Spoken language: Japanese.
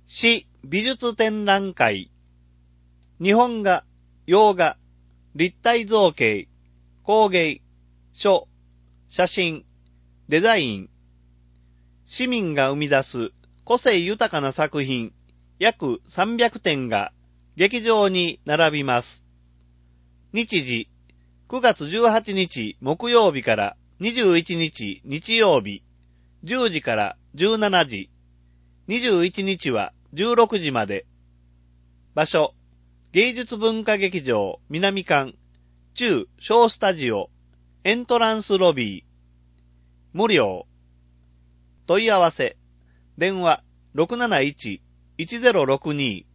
市美術展覧会。日本画、洋画、立体造形、工芸、書、写真、デザイン。市民が生み出す個性豊かな作品約300点が劇場に並びます。日時、9月18日木曜日から21日日曜日、10時から17時、21日は16時まで。場所、芸術文化劇場南館、中小スタジオ、エントランスロビー。無料。問い合わせ、電話 671-1062